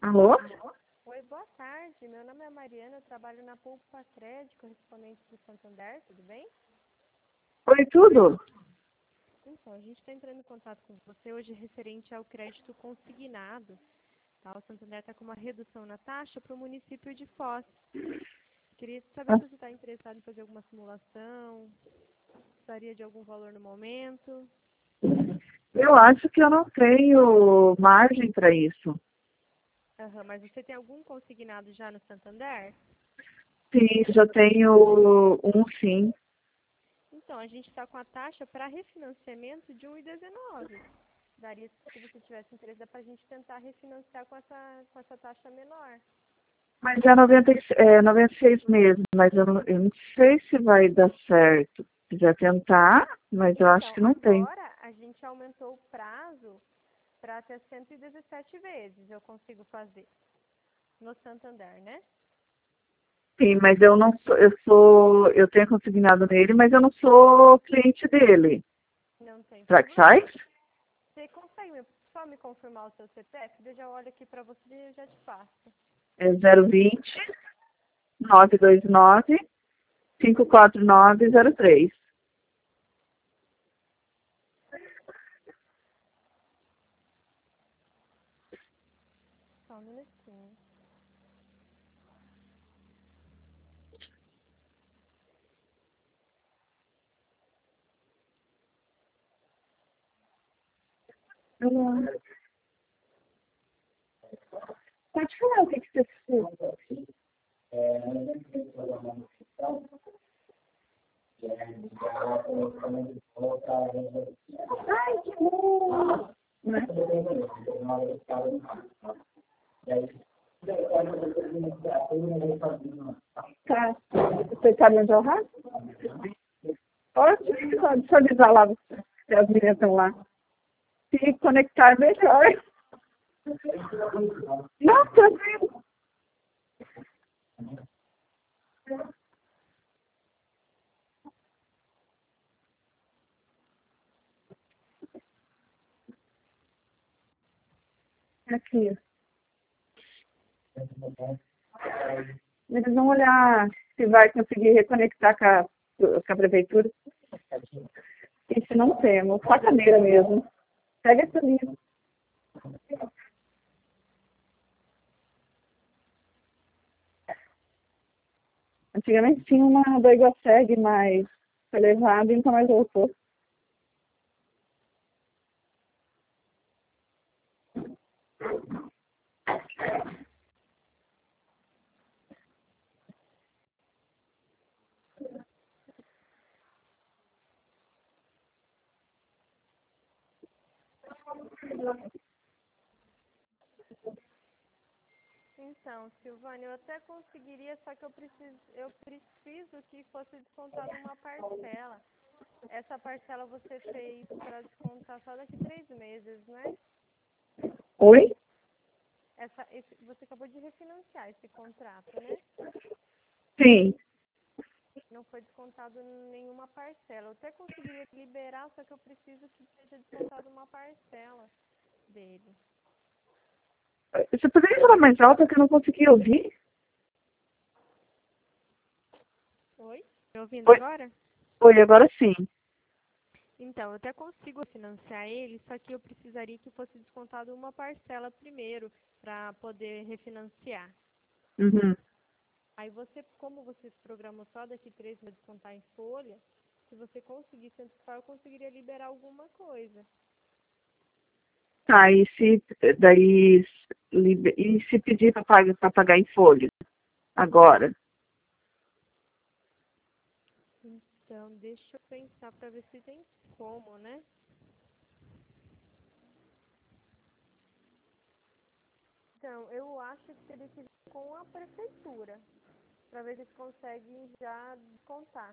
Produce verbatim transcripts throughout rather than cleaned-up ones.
Alô? Oi, boa tarde. Meu nome é Mariana, eu trabalho na Pulpa Crédito, correspondente do Santander, tudo bem? Oi, tudo? Então, a gente está entrando em contato com você hoje referente ao crédito consignado. Tá? O Santander está com uma redução na taxa para o município de Foz. Queria saber se você está interessado em fazer alguma simulação, gostaria de algum valor no momento. Eu acho que eu não tenho margem para isso. Aham, mas você tem algum consignado já no Santander? Sim, já tenho um sim. Então, a gente está com a taxa para refinanciamento de um vírgula dezenove. Daria, se você tivesse interesse, dá para a gente tentar refinanciar com essa, com essa taxa menor. Mas é noventa, e- é noventa e seis meses, mas eu não, eu não sei se vai dar certo. Se quiser tentar, mas eu acho Então, que não tem. agora a gente aumentou o prazo para até cento e dezessete vezes eu consigo fazer no Santander, né? Sim, mas eu não sou, eu sou, eu tenho consignado nele, mas eu não sou cliente dele. Não tem Será que problema. faz? Você consegue me- só me confirmar o seu C P F? Eu já olho aqui para você e eu já te passo. É zero vinte, nove dois nove, cinco quatro nove zero três. Só um minutinho. Pode falar o que, que você precisa. Ai, que bom! Né? Tá. Você sabe onde é o rato? Ótimo. Deixa eu avisar lá, se as meninas estão lá. Se conectar melhor. Não, tranquilo. Aqui. Eles vão olhar se vai conseguir reconectar com a, com a prefeitura. E se não temos, sacaneira mesmo. Pega essa linha. Antigamente tinha uma do Iguaceg, mas foi levado e nunca mais voltou. Então, Silvânia, eu até conseguiria, só que eu preciso, eu preciso que fosse descontada uma parcela. Essa parcela você fez para descontar só daqui três meses, né? Oi? Essa, esse, você acabou de refinanciar esse contrato, né? Sim. Não foi descontado nenhuma parcela. Eu até conseguiria liberar, só que eu preciso que seja descontado uma parcela dele. Você poderia falar mais alto que eu não consegui ouvir? Oi? Me ouvindo Oi, agora? oi, agora sim. Então, eu até consigo financiar ele, só que eu precisaria que fosse descontado uma parcela primeiro para poder refinanciar. Uhum. Aí você, como você programou só daqui três meses descontar em folha, se você conseguisse antecipar, eu conseguiria liberar alguma coisa. Tá, e se daí libe- e se pedir para pagar, pra pagar em folha agora? Então, deixa eu pensar para ver se tem como, né? Então, eu acho que teria que ver com a prefeitura, para ver se eles conseguem já descontar.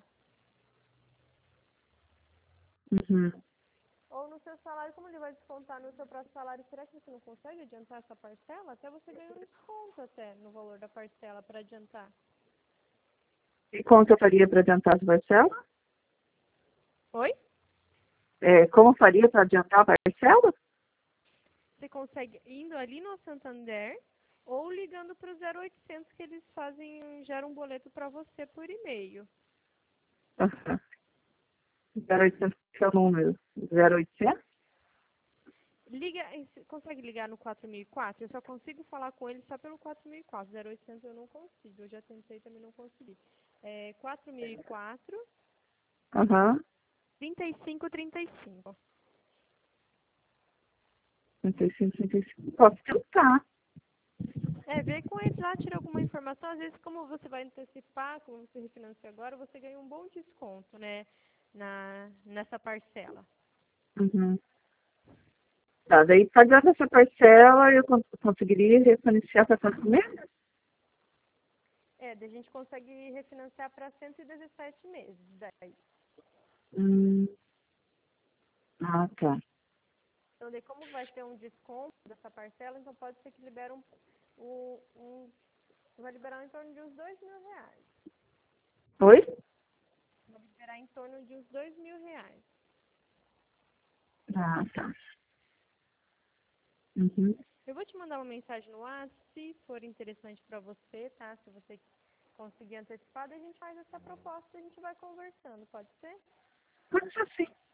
Uhum. Ou no seu salário, como ele vai descontar no seu próprio salário, será que você não consegue adiantar essa parcela? Até você ganha um desconto até no valor da parcela para adiantar. E como que eu faria para adiantar as parcelas? Oi? É, como eu faria para adiantar a parcela? Você consegue indo ali no Santander ou ligando para o zero oitocentos que eles fazem, geram um boleto para você por e-mail. Aham. zero oitocentos que é o número. zero oitocentos? Liga, consegue ligar no quatro mil e quatro? Eu só consigo falar com ele só pelo quatro mil e quatro. zero oitocentos eu não consigo. Eu já tentei também não consegui. É quatro mil e quatro, Aham. trinta e cinco, trinta e cinco. trinta e cinco, trinta e cinco. Posso tentar. É, vê com eles lá, tira alguma informação. Às vezes, como você vai antecipar, como você refinancia agora, você ganha um bom desconto, né? Na, nessa parcela. Uhum. Tá, daí pagando essa parcela, eu cons- conseguiria refinanciar para quantos meses? É, daí a gente consegue refinanciar para cento e dezessete meses. Daí. Hum. Ah, tá. Então, daí como vai ter um desconto dessa parcela, então pode ser que libere um, um, um vai liberar em torno de uns dois mil reais. Oi? Vai liberar em torno de uns dois mil reais. Ah, tá. Uhum. Eu vou te mandar uma mensagem no WhatsApp, se for interessante para você, tá? Se você conseguir antecipar, daí a gente faz essa proposta e a gente vai conversando, pode ser? Pode ser sim.